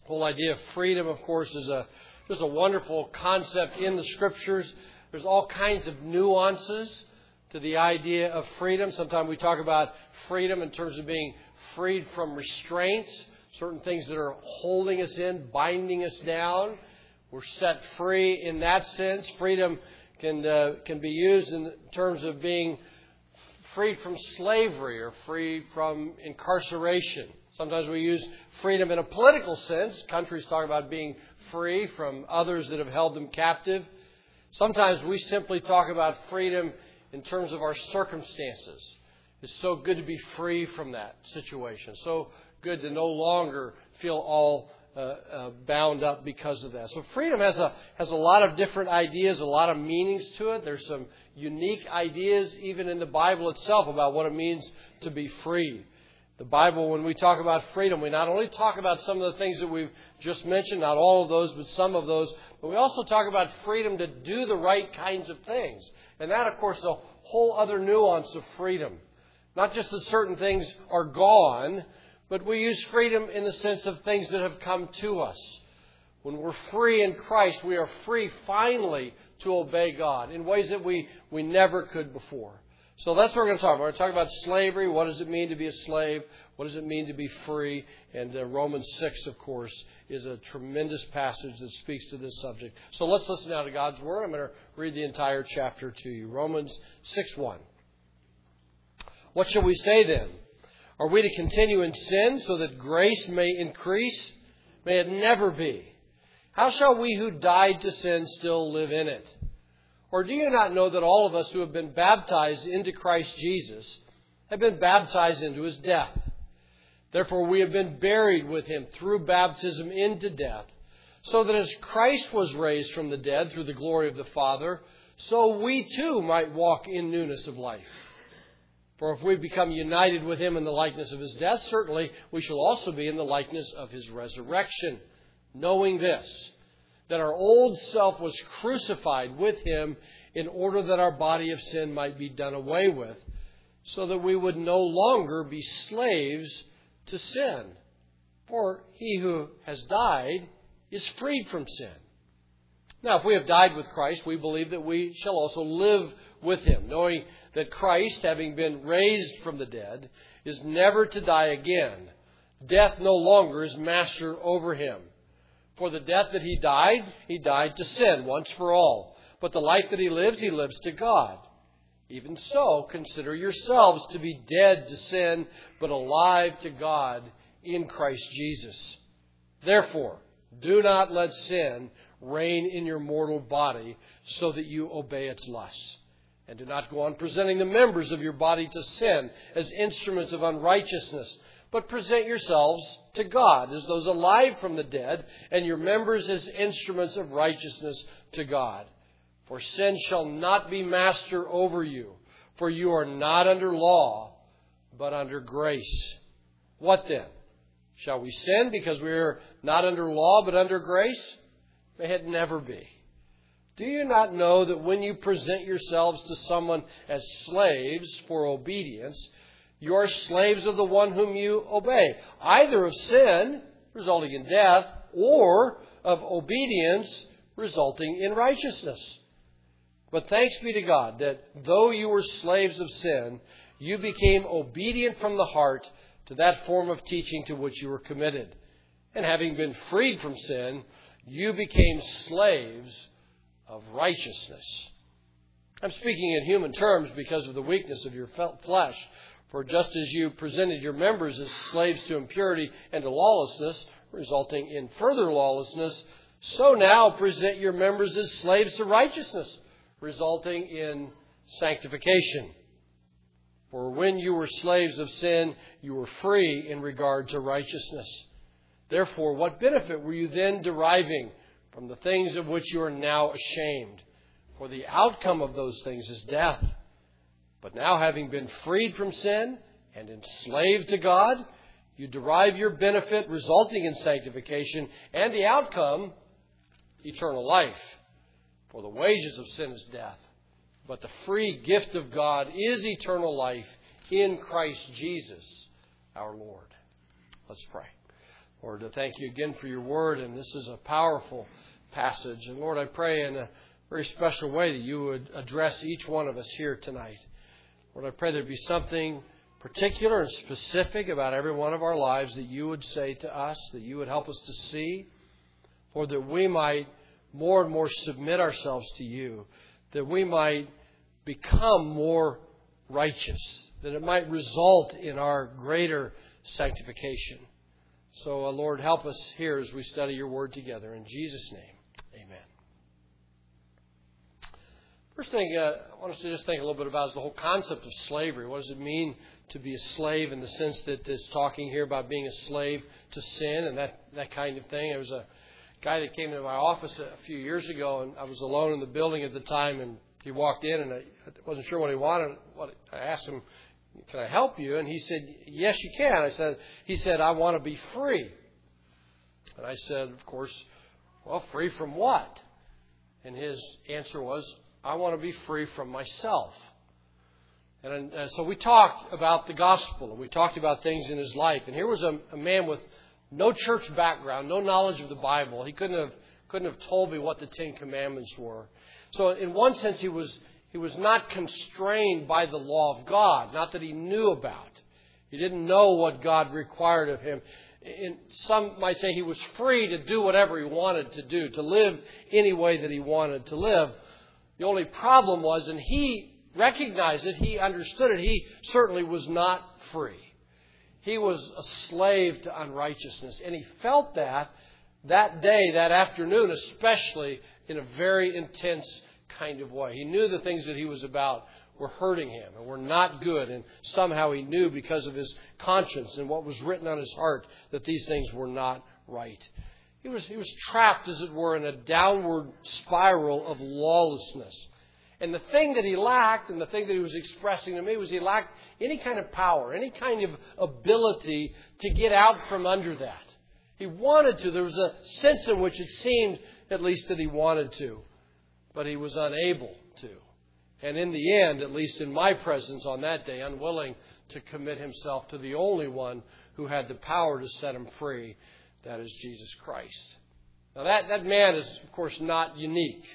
The whole idea of freedom, of course, is just a wonderful concept in the Scriptures. There's all kinds of nuances to the idea of freedom. Sometimes we talk about freedom in terms of being freed from restraints, certain things that are holding us in, binding us down. We're set free in that sense. Freedom can be used in terms of being freed from slavery or free from incarceration. Sometimes we use freedom in a political sense. Countries talk about being free from others that have held them captive. Sometimes we simply talk about freedom in terms of our circumstances. It's so good to be free from that situation. So good to no longer feel all bound up because of that. So freedom has a lot of different ideas, a lot of meanings to it. There's some unique ideas even in the Bible itself about what it means to be free. The Bible, when we talk about freedom, we not only talk about some of the things that we've just mentioned, not all of those, but some of those, but we also talk about freedom to do the right kinds of things. And that, of course, is a whole other nuance of freedom. Not just that certain things are gone, but we use freedom in the sense of things that have come to us. When we're free in Christ, we are free finally to obey God in ways that we never could before. So that's what we're going to talk about. We're going to talk about slavery. What does it mean to be a slave? What does it mean to be free? And Romans 6, of course, is a tremendous passage that speaks to this subject. So let's listen now to God's Word. I'm going to read the entire chapter to you. Romans 6:1. What shall we say then? Are we to continue in sin so that grace may increase? May it never be. How shall we who died to sin still live in it? Or do you not know that all of us who have been baptized into Christ Jesus have been baptized into His death? Therefore we have been buried with Him through baptism into death, so that as Christ was raised from the dead through the glory of the Father, so we too might walk in newness of life. For if we become united with Him in the likeness of His death, certainly we shall also be in the likeness of His resurrection, knowing this, that our old self was crucified with Him in order that our body of sin might be done away with, so that we would no longer be slaves to sin. For he who has died is freed from sin. Now, if we have died with Christ, we believe that we shall also live with Him, knowing that Christ, having been raised from the dead, is never to die again. Death no longer is master over Him. For the death that He died to sin once for all. But the life that He lives to God. Even so, consider yourselves to be dead to sin, but alive to God in Christ Jesus. Therefore, do not let sin reign in your mortal body, so that you obey its lusts. And do not go on presenting the members of your body to sin as instruments of unrighteousness, but present yourselves to God as those alive from the dead, and your members as instruments of righteousness to God. For sin shall not be master over you, for you are not under law, but under grace. What then? Shall we sin because we are not under law, but under grace? May it never be. Do you not know that when you present yourselves to someone as slaves for obedience, you are slaves of the one whom you obey, either of sin, resulting in death, or of obedience, resulting in righteousness? But thanks be to God that though you were slaves of sin, you became obedient from the heart to that form of teaching to which you were committed. And having been freed from sin, you became slaves of righteousness. I'm speaking in human terms because of the weakness of your flesh. For just as you presented your members as slaves to impurity and to lawlessness, resulting in further lawlessness, so now present your members as slaves to righteousness, resulting in sanctification. For when you were slaves of sin, you were free in regard to righteousness. Therefore, what benefit were you then deriving from the things of which you are now ashamed? For the outcome of those things is death. But now, having been freed from sin and enslaved to God, you derive your benefit resulting in sanctification, and the outcome, eternal life. For the wages of sin is death, but the free gift of God is eternal life in Christ Jesus our Lord. Let's pray. Lord, I thank you again for your word, and this is a powerful passage. And Lord, I pray in a very special way that you would address each one of us here tonight. Lord, I pray there'd be something particular and specific about every one of our lives that you would say to us, that you would help us to see, Lord, that we might more and more submit ourselves to you, that we might become more righteous, that it might result in our greater sanctification. So, Lord, help us here as we study your word together. In Jesus' name, amen. First thing I want us to just think a little bit about is the whole concept of slavery. What does it mean to be a slave in the sense that it's talking here about being a slave to sin and that kind of thing? There was a guy that came into my office a few years ago, and I was alone in the building at the time, and he walked in, and I wasn't sure what he wanted. I asked him, "Can I help you?" And he said, "Yes, you can." He said, "I want to be free." And I said, of course, "Well, free from what?" And his answer was, "I want to be free from myself." And so we talked about the gospel, and we talked about things in his life. And here was a man with no church background, no knowledge of the Bible. He couldn't have told me what the Ten Commandments were. So in one sense, he was not constrained by the law of God, not that he knew about. He didn't know what God required of him. And some might say he was free to do whatever he wanted to do, to live any way that he wanted to live. The only problem was, and he recognized it, he understood it, he certainly was not free. He was a slave to unrighteousness. And he felt that day, that afternoon, especially in a very intense kind of way. He knew the things that he was about were hurting him and were not good. And somehow he knew because of his conscience and what was written on his heart that these things were not right. He was trapped, as it were, in a downward spiral of lawlessness. And the thing that he lacked, and the thing that he was expressing to me, was he lacked any kind of power, any kind of ability to get out from under that. He wanted to. There was a sense in which it seemed, at least, that he wanted to. But he was unable to. And in the end, at least in my presence on that day, unwilling to commit himself to the only one who had the power to set him free, that is Jesus Christ. Now that man is, of course, not unique.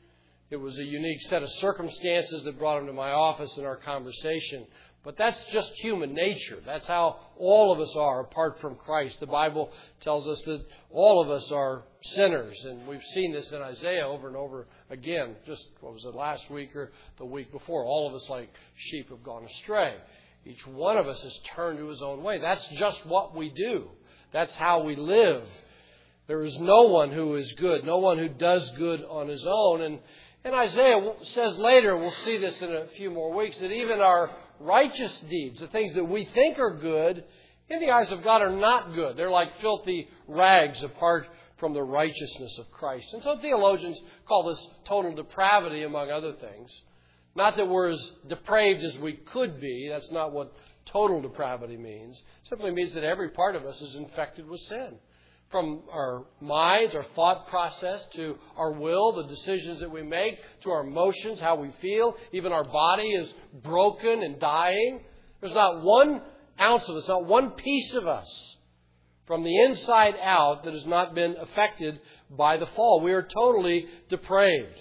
It was a unique set of circumstances that brought him to my office in our conversation. But that's just human nature. That's how all of us are apart from Christ. The Bible tells us that all of us are sinners. And we've seen this in Isaiah over and over again. Just, last week or the week before? All of us like sheep have gone astray. Each one of us has turned to his own way. That's just what we do. That's how we live. There is no one who is good. No one who does good on his own. And Isaiah says later, we'll see this in a few more weeks, that even our righteous deeds, the things that we think are good, in the eyes of God are not good. They're like filthy rags apart from the righteousness of Christ. And so theologians call this total depravity, among other things. Not that we're as depraved as we could be. That's not what total depravity means. It simply means that every part of us is infected with sin. From our minds, our thought process, to our will, the decisions that we make, to our emotions, how we feel. Even our body is broken and dying. There's not one ounce of us, not one piece of us from the inside out that has not been affected by the fall. We are totally depraved.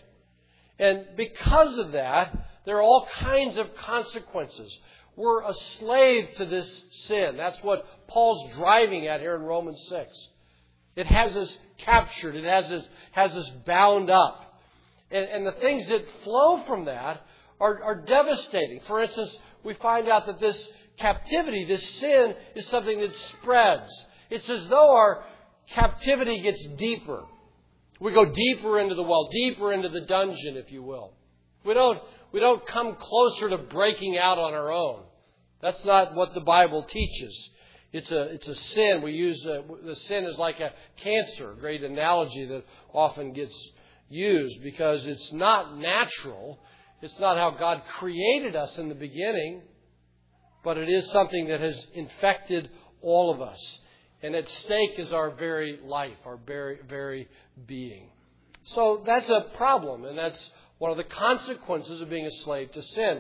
And because of that, there are all kinds of consequences. We're a slave to this sin. That's what Paul's driving at here in Romans 6. It has us captured. It has us bound up. And the things that flow from that are devastating. For instance, we find out that this captivity, this sin, is something that spreads. It's as though our captivity gets deeper. We go deeper into the well, deeper into the dungeon, if you will. We don't come closer to breaking out on our own. That's not what the Bible teaches. It's a sin. We use the sin as like a cancer, a great analogy that often gets used because it's not natural. It's not how God created us in the beginning, but it is something that has infected all of us. And at stake is our very life, our very, very being. So that's a problem, and that's one of the consequences of being a slave to sin.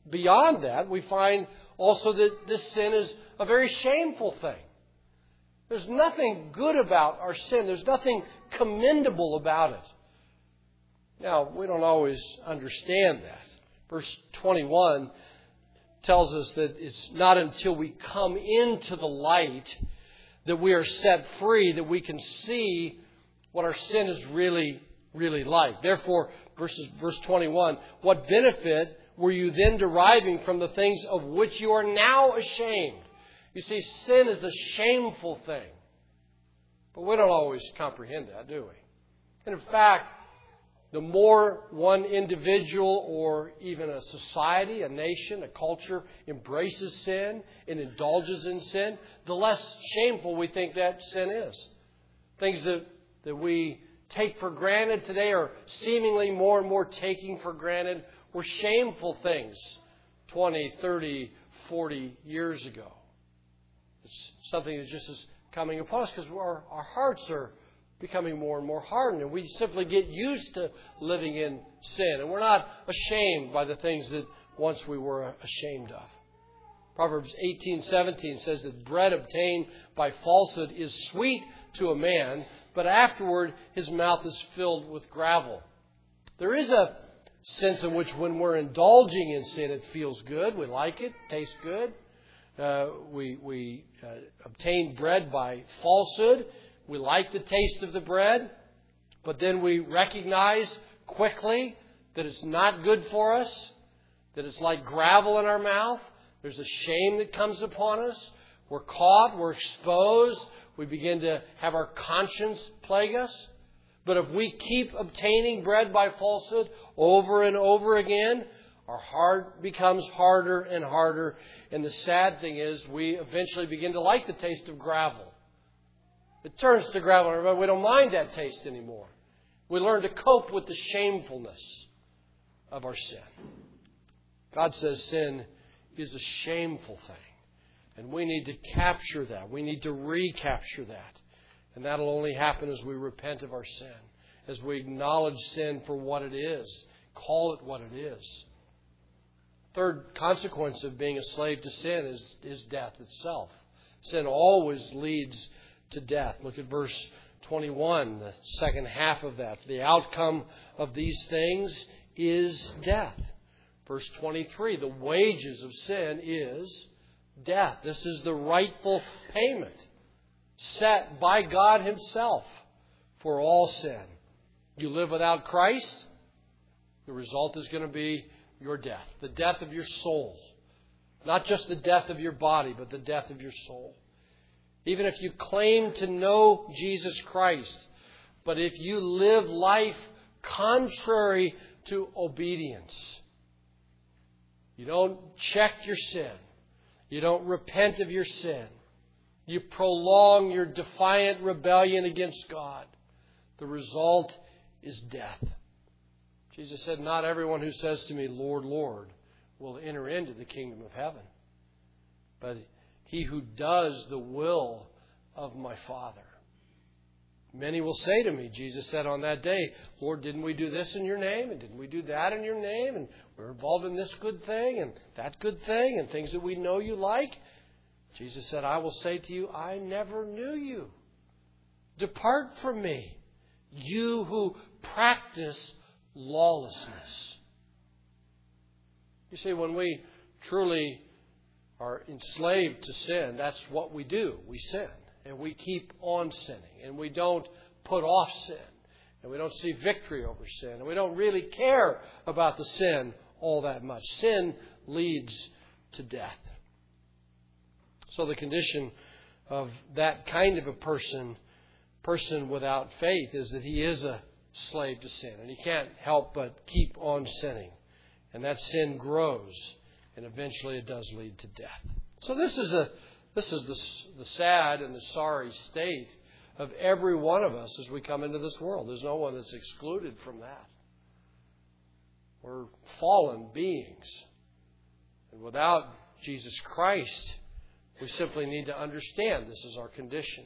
Beyond that, we find also that this sin is a very shameful thing. There's nothing good about our sin. There's nothing commendable about it. Now, we don't always understand that. Verse 21 tells us that it's not until we come into the light that we are set free, that we can see what our sin is really like. Therefore, verse 21, what benefit were you then deriving from the things of which you are now ashamed? You see, sin is a shameful thing. But we don't always comprehend that, do we? And in fact, the more one individual or even a society, a nation, a culture embraces sin and indulges in sin, the less shameful we think that sin is. Things that we take for granted today are seemingly more and more taking for granted were shameful things 20, 30, 40 years ago. It's something that just is coming upon us because our hearts are becoming more and more hardened, and we simply get used to living in sin, and we're not ashamed by the things that once we were ashamed of. Proverbs 18:17 says that bread obtained by falsehood is sweet to a man, but afterward his mouth is filled with gravel. There is a sense in which when we're indulging in sin, it feels good, we like it, tastes good. We obtain bread by falsehood. We like the taste of the bread, but then we recognize quickly that it's not good for us, that it's like gravel in our mouth. There's a shame that comes upon us. We're caught, we're exposed. We begin to have our conscience plague us. But if we keep obtaining bread by falsehood over and over again, our heart becomes harder and harder. And the sad thing is we eventually begin to like the taste of gravel. It turns to gravel, but we don't mind that taste anymore. We learn to cope with the shamefulness of our sin. God says sin is a shameful thing. And we need to capture that. We need to recapture that. And that'll only happen as we repent of our sin. As we acknowledge sin for what it is. Call it what it is. Third consequence of being a slave to sin is death itself. Sin always leads to death. Look at verse 21, the second half of that. The outcome of these things is death. Verse 23, the wages of sin is death. This is the rightful payment set by God Himself for all sin. You live without Christ, the result is going to be your death. The death of your soul. Not just the death of your body, but the death of your soul. Even if you claim to know Jesus Christ, but if you live life contrary to obedience, you don't check your sin, you don't repent of your sin, you prolong your defiant rebellion against God, the result is death. Jesus said, not everyone who says to me, Lord, Lord, will enter into the kingdom of heaven, but he who does the will of my Father. Many will say to me, Jesus said on that day, Lord, didn't we do this in your name? And didn't we do that in your name? And we're involved in this good thing and that good thing and things that we know you like. Jesus said, I will say to you, I never knew you. Depart from me, you who practice lawlessness. You see, when we truly are enslaved to sin, that's what we do. We sin. And we keep on sinning. And we don't put off sin. And we don't see victory over sin. And we don't really care about the sin all that much. Sin leads to death. So the condition of that kind of a person without faith, is that he is a slave to sin. And he can't help but keep on sinning. And that sin grows. And eventually it does lead to death. So this is the sad and the sorry state of every one of us as we come into this world. There's no one that's excluded from that. We're fallen beings. And without Jesus Christ, we simply need to understand this is our condition.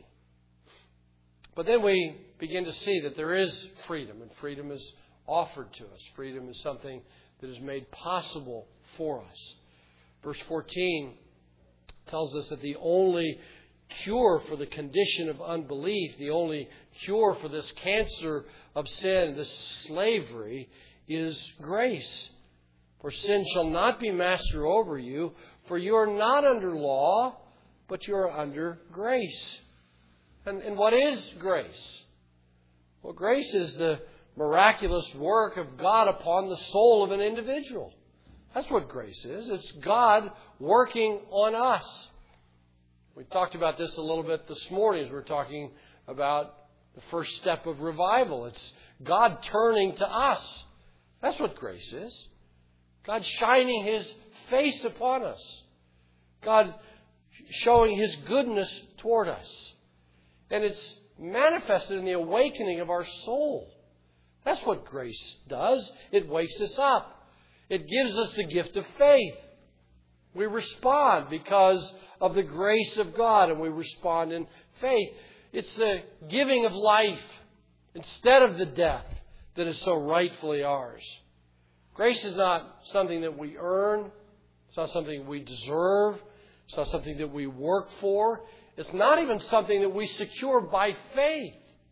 But then we begin to see that there is freedom, and freedom is offered to us. Freedom is something that is made possible for us. Verse 14 tells us that the only cure for the condition of unbelief, the only cure for this cancer of sin, this slavery, is grace. For sin shall not be master over you, for you are not under law, but you are under grace. And what is grace? Well, grace is the miraculous work of God upon the soul of an individual. That's what grace is. It's God working on us. We talked about this a little bit this morning as we were talking about the first step of revival. It's God turning to us. That's what grace is. God shining His face upon us. God showing His goodness toward us. And it's manifested in the awakening of our soul. That's what grace does. It wakes us up. It gives us the gift of faith. We respond because of the grace of God, and we respond in faith. It's the giving of life instead of the death that is so rightfully ours. Grace is not something that we earn. It's not something we deserve. It's not something that we work for. It's not even something that we secure by faith.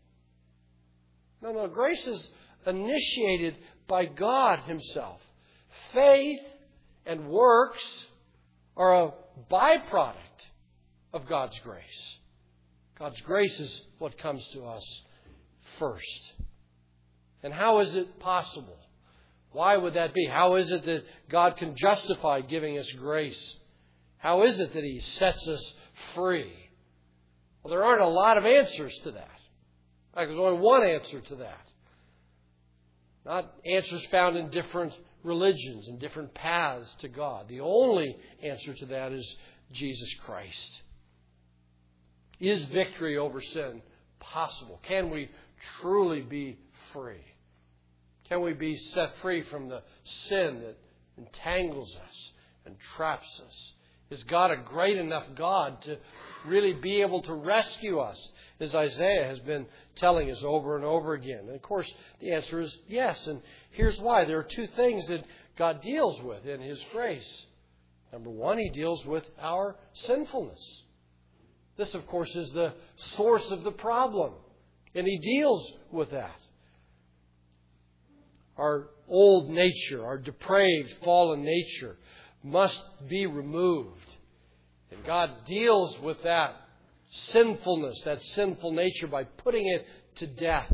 No, grace is initiated by God Himself. Faith and works are a byproduct of God's grace. God's grace is what comes to us first. And how is it possible? Why would that be? How is it that God can justify giving us grace? How is it that He sets us free? Well, there aren't a lot of answers to that. In fact, there's only one answer to that. Not answers found in different religions and different paths to God. The only answer to that is Jesus Christ. Is victory over sin possible? Can we truly be free? Can we be set free from the sin that entangles us and traps us? Is God a great enough God to really be able to rescue us, as Isaiah has been telling us over and over again? And of course, the answer is yes. And here's why. There are two things that God deals with in His grace. Number one, He deals with our sinfulness. This, of course, is the source of the problem. And He deals with that. Our old nature, our depraved, fallen nature must be removed. And God deals with that sinfulness, that sinful nature, by putting it to death.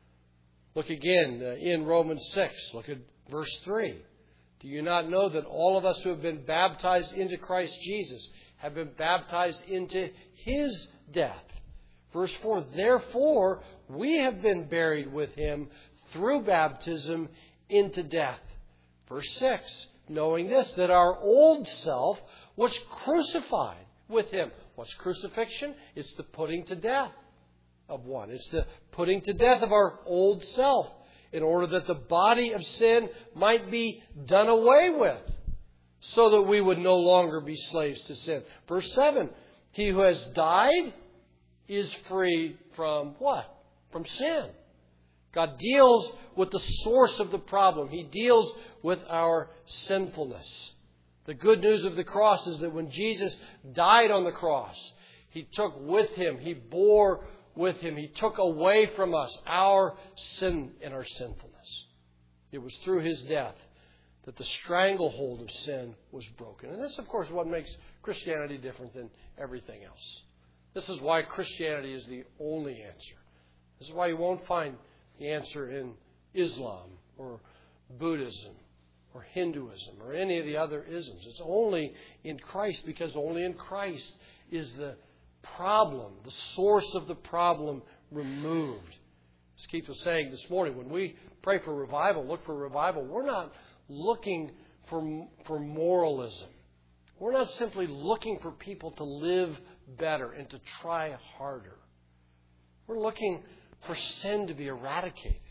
Look again in Romans 6. Look at verse 3. Do you not know that all of us who have been baptized into Christ Jesus have been baptized into His death? Verse 4. Therefore, we have been buried with Him through baptism into death. Verse 6. Knowing this, that our old self was crucified with Him. What's crucifixion? It's the putting to death of one. It's the putting to death of our old self, in order that the body of sin might be done away with, so that we would no longer be slaves to sin. Verse 7, He who has died is free from what? From sin. God deals with the source of the problem. He deals with our sinfulness. The good news of the cross is that when Jesus died on the cross, He took with Him, He bore with Him, He took away from us our sin and our sinfulness. It was through His death that the stranglehold of sin was broken. And this, of course, is what makes Christianity different than everything else. This is why Christianity is the only answer. This is why you won't find the answer in Islam or Buddhism or Hinduism or any of the other isms. It's only in Christ, because only in Christ is the problem, the source of the problem, removed. As Keith was saying this morning, when we pray for revival, look for revival, we're not looking for moralism. We're not simply looking for people to live better and to try harder. We're looking for sin to be eradicated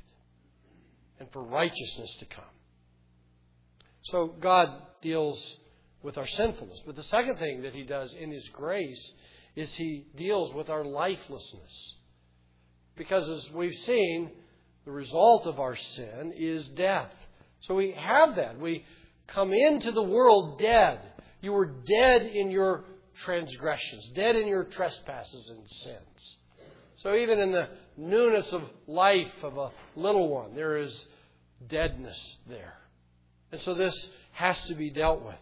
and for righteousness to come. So God deals with our sinfulness. But the second thing that He does in His grace is He deals with our lifelessness. Because as we've seen, the result of our sin is death. So we have that. We come into the world dead. You were dead in your transgressions, dead in your trespasses and sins. So even in the newness of life of a little one, there is deadness there. And so this has to be dealt with.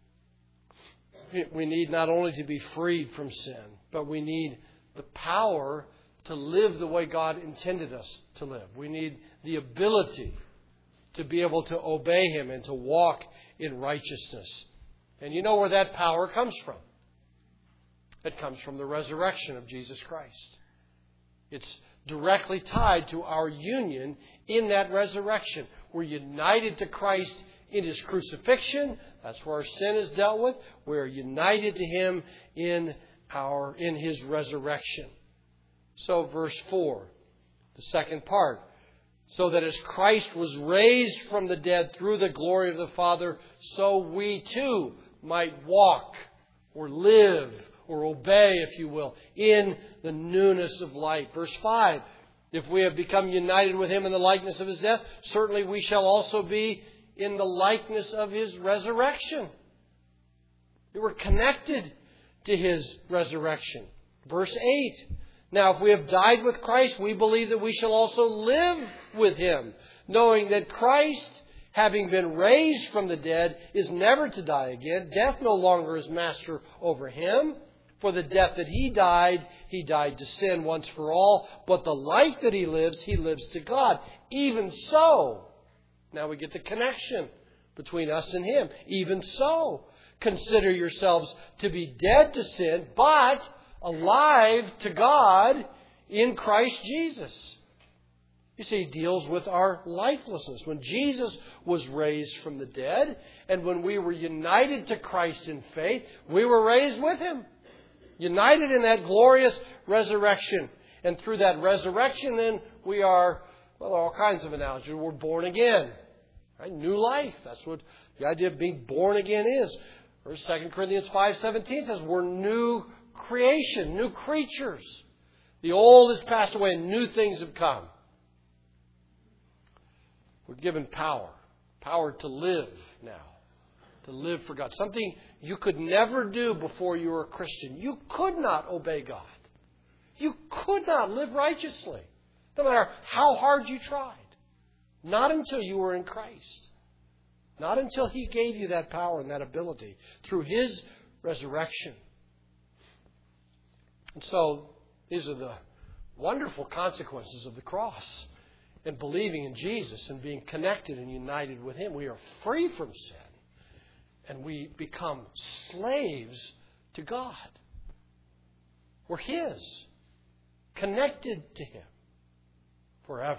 We need not only to be freed from sin, but we need the power to live the way God intended us to live. We need the ability to be able to obey Him and to walk in righteousness. And you know where that power comes from. It comes from the resurrection of Jesus Christ. It's directly tied to our union in that resurrection. We're united to Christ in His crucifixion. That's where our sin is dealt with. We're united to Him in His resurrection. So verse 4, the second part. So that as Christ was raised from the dead through the glory of the Father, so we too might walk or live or obey, if you will, in the newness of life. Verse 5, if we have become united with Him in the likeness of His death, certainly we shall also be in the likeness of His resurrection. We were connected to His resurrection. Verse 8, now if we have died with Christ, we believe that we shall also live with Him, knowing that Christ, having been raised from the dead, is never to die again. Death no longer is master over Him. For the death that He died to sin once for all. But the life that He lives to God. Even so, now we get the connection between us and Him. Even so, consider yourselves to be dead to sin, but alive to God in Christ Jesus. You see, He deals with our lifelessness. When Jesus was raised from the dead, and when we were united to Christ in faith, we were raised with Him. United in that glorious resurrection. And through that resurrection, then, we are, well, all kinds of analogies. We're born again. Right? New life. That's what the idea of being born again is. Or 2 Corinthians 5:17 says we're new creation, new creatures. The old has passed away and new things have come. We're given power. Power to live now. To live for God. Something you could never do before you were a Christian. You could not obey God. You could not live righteously. No matter how hard you tried. Not until you were in Christ. Not until He gave you that power and that ability through His resurrection. And so, these are the wonderful consequences of the cross. And believing in Jesus and being connected and united with Him. We are free from sin. And we become slaves to God. We're His. Connected to Him. Forever.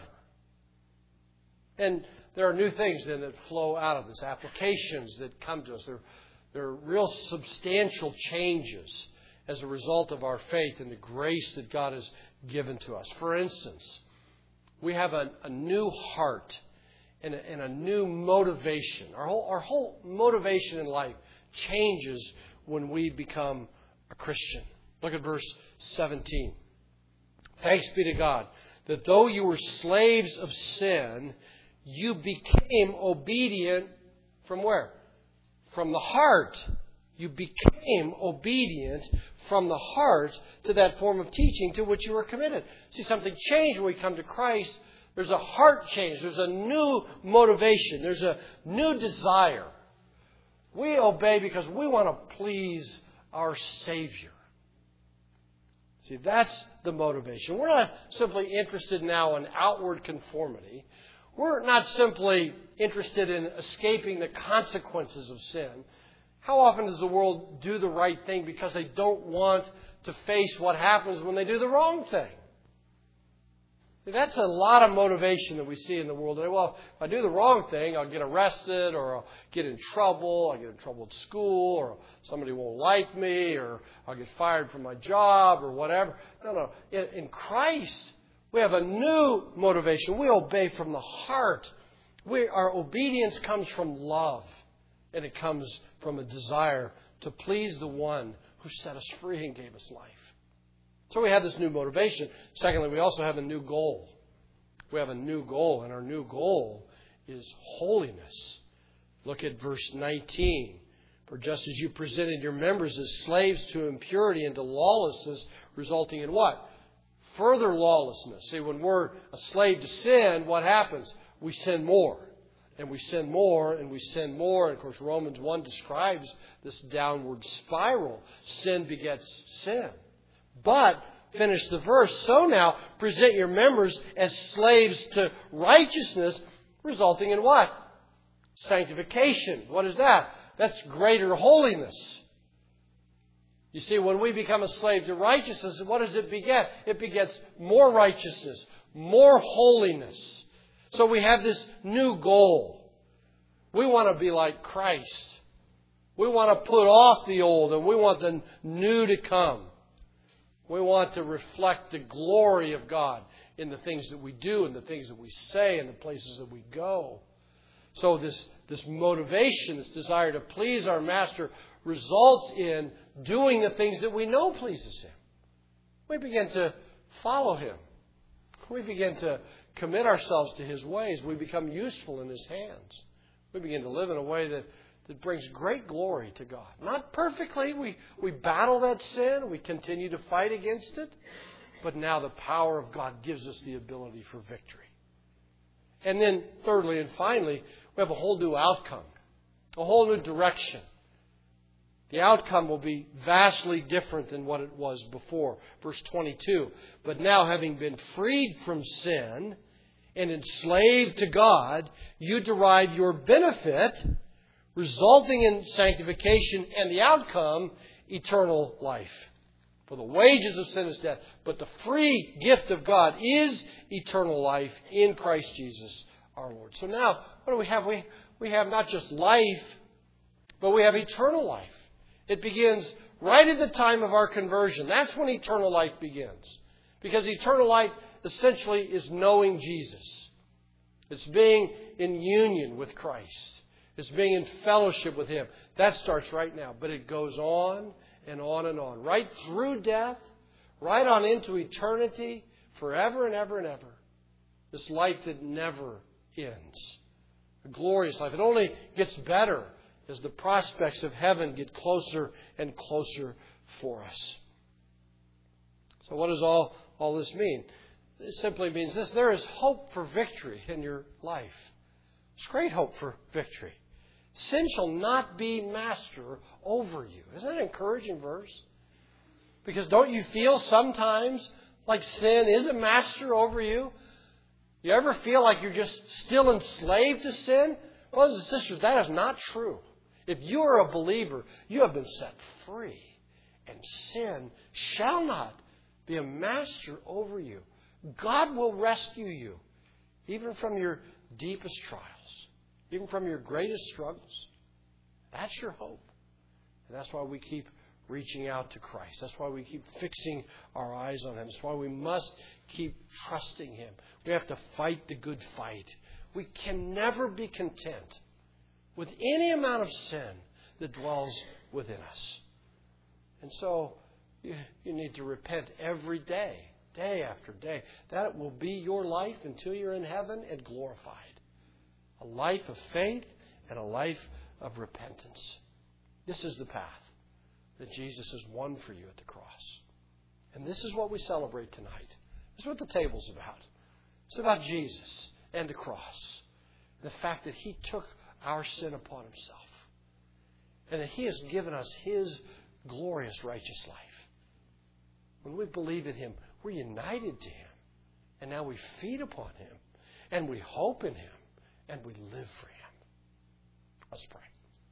And there are new things then that flow out of this. Applications that come to us. There are real substantial changes as a result of our faith and the grace that God has given to us. For instance, we have a new heart and a new motivation. Our whole motivation in life changes when we become a Christian. Look at verse 17. Thanks be to God that though you were slaves of sin, you became obedient from where? From the heart. You became obedient from the heart to that form of teaching to which you were committed. See, something changed when we come to Christ. There's a heart change. There's a new motivation. There's a new desire. We obey because we want to please our Savior. See, that's the motivation. We're not simply interested now in outward conformity. We're not simply interested in escaping the consequences of sin. How often does the world do the right thing because they don't want to face what happens when they do the wrong thing? That's a lot of motivation that we see in the world today. Well, if I do the wrong thing, I'll get arrested, or I'll get in trouble. I'll get in trouble at school, or somebody won't like me, or I'll get fired from my job, or whatever. No. In Christ, we have a new motivation. We obey from the heart. Our obedience comes from love, and it comes from a desire to please the one who set us free and gave us life. So we have this new motivation. Secondly, we also have a new goal. We have a new goal, and our new goal is holiness. Look at verse 19. For just as you presented your members as slaves to impurity and to lawlessness, resulting in what? Further lawlessness. See, when we're a slave to sin, what happens? We sin more. And we sin more, and we sin more. And of course, Romans 1 describes this downward spiral. Sin begets sin. But, finish the verse, so now present your members as slaves to righteousness, resulting in what? Sanctification. What is that? That's greater holiness. You see, when we become a slave to righteousness, what does it beget? It begets more righteousness, more holiness. So we have this new goal. We want to be like Christ. We want to put off the old and we want the new to come. We want to reflect the glory of God in the things that we do and the things that we say and the places that we go. So this motivation, this desire to please our Master results in doing the things that we know pleases Him. We begin to follow Him. We begin to commit ourselves to His ways. We become useful in His hands. We begin to live in a way that brings great glory to God. Not perfectly. We battle that sin. We continue to fight against it. But now the power of God gives us the ability for victory. And then thirdly and finally, we have a whole new outcome. A whole new direction. The outcome will be vastly different than what it was before. Verse 22. But now, having been freed from sin and enslaved to God, you derive your benefit, resulting in sanctification and the outcome, eternal life. For the wages of sin is death, but the free gift of God is eternal life in Christ Jesus our Lord. So now, what do we have? We have not just life, but we have eternal life. It begins right at the time of our conversion. That's when eternal life begins. Because eternal life essentially is knowing Jesus. It's being in union with Christ. It's being in fellowship with Him. That starts right now. But it goes on and on and on. Right through death, right on into eternity, forever and ever and ever. This life that never ends. A glorious life. It only gets better as the prospects of heaven get closer and closer for us. So what does all this mean? It simply means this. There is hope for victory in your life. There's great hope for victory. Sin shall not be master over you. Isn't that an encouraging verse? Because don't you feel sometimes like sin is a master over you? You ever feel like you're just still enslaved to sin? Brothers and sisters, that is not true. If you are a believer, you have been set free. And sin shall not be a master over you. God will rescue you, even from your deepest trials, even from your greatest struggles. That's your hope. And that's why we keep reaching out to Christ. That's why we keep fixing our eyes on Him. That's why we must keep trusting Him. We have to fight the good fight. We can never be content with any amount of sin that dwells within us. And so you need to repent every day, day after day. That will be your life until you're in heaven and glorified. A life of faith and a life of repentance. This is the path that Jesus has won for you at the cross. And this is what we celebrate tonight. This is what the table's about. It's about Jesus and the cross. The fact that He took our sin upon Himself. And that He has given us His glorious righteous life. When we believe in Him, we're united to Him. And now we feed upon Him. And we hope in Him. And we live for Him. Let's pray.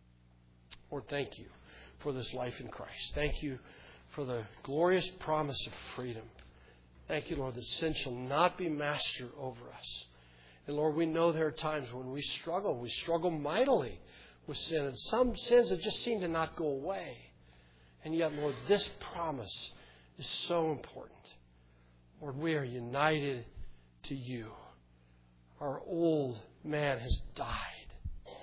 Lord, thank You for this life in Christ. Thank You for the glorious promise of freedom. Thank You, Lord, that sin shall not be master over us. And Lord, we know there are times when we struggle mightily with sin, and some sins that just seem to not go away. And yet, Lord, this promise is so important. Lord, we are united to You. Our old man has died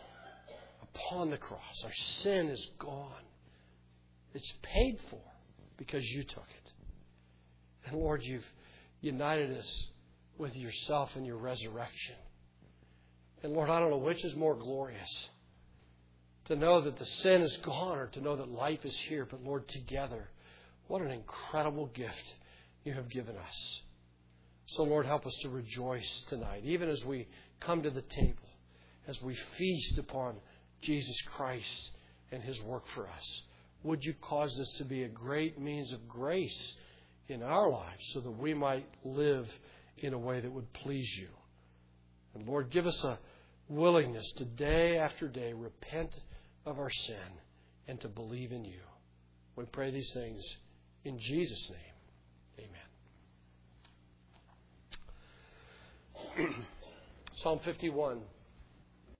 upon the cross. Our sin is gone. It's paid for because You took it. And Lord, You've united us with Yourself in Your resurrection. And Lord, I don't know which is more glorious. to know that the sin is gone or to know that life is here. But Lord, together, what an incredible gift you have given us. So Lord, help us to rejoice tonight, even as we come to the table, as we feast upon Jesus Christ and His work for us. Would you cause this to be a great means of grace in our lives so that we might live in a way that would please you. And Lord, give us a willingness to day after day repent of our sin and to believe in you. We pray these things in Jesus' name. Amen. Psalm 51.